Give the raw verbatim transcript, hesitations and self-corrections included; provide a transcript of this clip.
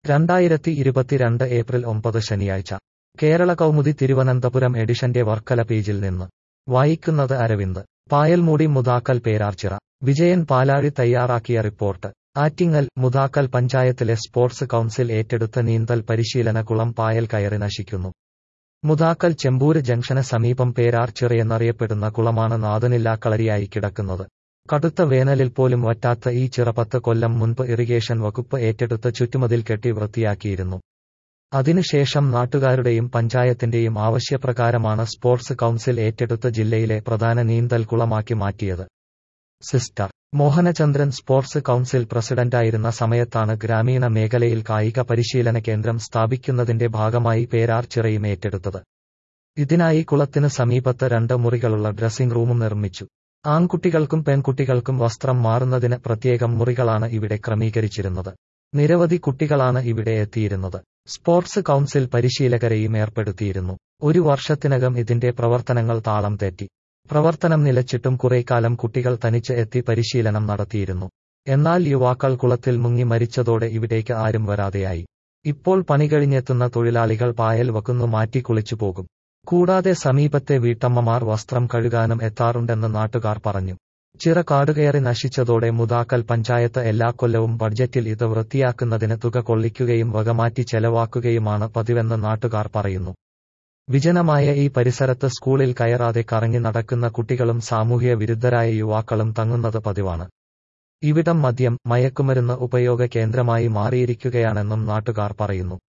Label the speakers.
Speaker 1: രണ്ടായിരത്തി ഇരുപത്തിരണ്ട് ഏപ്രിൽ ഒമ്പത് ശനിയാഴ്ച കേരള കൗമുദി തിരുവനന്തപുരം എഡിഷന്റെ വർക്കല പേജിൽ നിന്ന് വായിക്കുന്നത് അരവിന്ദ്. പായൽമൂടി മുതാക്കൽ പേരാർച്ചിറ. വിജയൻ പാലാഴി തയ്യാറാക്കിയ റിപ്പോർട്ട്. ആറ്റിങ്ങൽ. മുതാക്കൽ പഞ്ചായത്തിലെ സ്പോർട്സ് കൗൺസിൽ ഏറ്റെടുത്ത നീന്തൽ പരിശീലന കുളം പായൽ കയറി നശിക്കുന്നു. മുതാക്കൽ ചെമ്പൂര് ജംഗ്ഷന് സമീപം പേരാർച്ചിറയെന്നറിയപ്പെടുന്ന കുളമാണ് നാഥനില്ലാ കളരിയായി കിടക്കുന്നത്. കടുത്ത വേനലിൽ പോലും വറ്റാത്ത ഈ ചിറ പത്ത് കൊല്ലം മുൻപ് ഇറിഗേഷൻ വകുപ്പ് ഏറ്റെടുത്ത് ചുറ്റുമതിൽ കെട്ടി വൃത്തിയാക്കിയിരുന്നു. അതിനുശേഷം നാട്ടുകാരുടെയും പഞ്ചായത്തിന്റെയും ആവശ്യപ്രകാരമാണ് സ്പോർട്സ് കൗൺസിൽ ഏറ്റെടുത്ത് ജില്ലയിലെ പ്രധാന നീന്തൽ കുളമാക്കി മാറ്റിയത്. സിസ്റ്റർ മോഹനചന്ദ്രൻ സ്പോർട്സ് കൗൺസിൽ പ്രസിഡന്റായിരുന്ന സമയത്താണ് ഗ്രാമീണ മേഖലയിൽ കായിക പരിശീലന കേന്ദ്രം സ്ഥാപിക്കുന്നതിന്റെ ഭാഗമായി പേരാർച്ചിറയും ഏറ്റെടുത്തത്. ഇതിനായി കുളത്തിന് സമീപത്ത് രണ്ട് മുറികളുള്ള ഡ്രസ്സിംഗ് റൂമും നിർമ്മിച്ചു. ആൺകുട്ടികൾക്കും പെൺകുട്ടികൾക്കും വസ്ത്രം മാറുന്നതിന് പ്രത്യേകം മുറികളാണ് ഇവിടെ ക്രമീകരിച്ചിരുന്നത്. നിരവധി കുട്ടികളാണ് ഇവിടെ എത്തിയിരുന്നത്. സ്പോർട്സ് കൗൺസിൽ പരിശീലകരെയും ഏർപ്പെടുത്തിയിരുന്നു. ഒരു വർഷത്തിനകം ഇതിന്റെ പ്രവർത്തനങ്ങൾ താളം തെറ്റി. പ്രവർത്തനം നിലച്ചിട്ടും കുറേക്കാലം കുട്ടികൾ തനിച്ച് എത്തി പരിശീലനം നടത്തിയിരുന്നു. എന്നാൽ യുവാക്കൾ കുളത്തിൽ മുങ്ങി മരിച്ചതോടെ ഇവിടേക്ക് ആരും വരാതെയായി. ഇപ്പോൾ പണി കഴിഞ്ഞെത്തുന്ന തൊഴിലാളികൾ പായൽ വക്കുന്നു മാറ്റി കുളിച്ചു പോകും. കൂടാതെ സമീപത്തെ വീട്ടമ്മമാർ വസ്ത്രം കഴുകാനും എത്താറുണ്ടെന്ന് നാട്ടുകാർ പറഞ്ഞു. ചിറ കാടുകയറി നശിച്ചതോടെ മുതാക്കൽ പഞ്ചായത്ത് എല്ലാ കൊല്ലവും ബഡ്ജറ്റിൽ ഇത് വൃത്തിയാക്കുന്നതിന് തുക കൊള്ളിക്കുകയും വകമാറ്റി ചെലവാക്കുകയുമാണ് പതിവെന്ന് നാട്ടുകാർ പറയുന്നു. വിജനമായ ഈ പരിസരത്ത് സ്കൂളിൽ കയറാതെ കറങ്ങി നടക്കുന്ന കുട്ടികളും സാമൂഹ്യ വിരുദ്ധരായ യുവാക്കളും തങ്ങുന്നത് പതിവാണ്. ഇവിടം മദ്യം, മയക്കുമരുന്ന് ഉപയോഗ കേന്ദ്രമായി മാറിയിരിക്കുകയാണെന്നും നാട്ടുകാർ പറയുന്നു.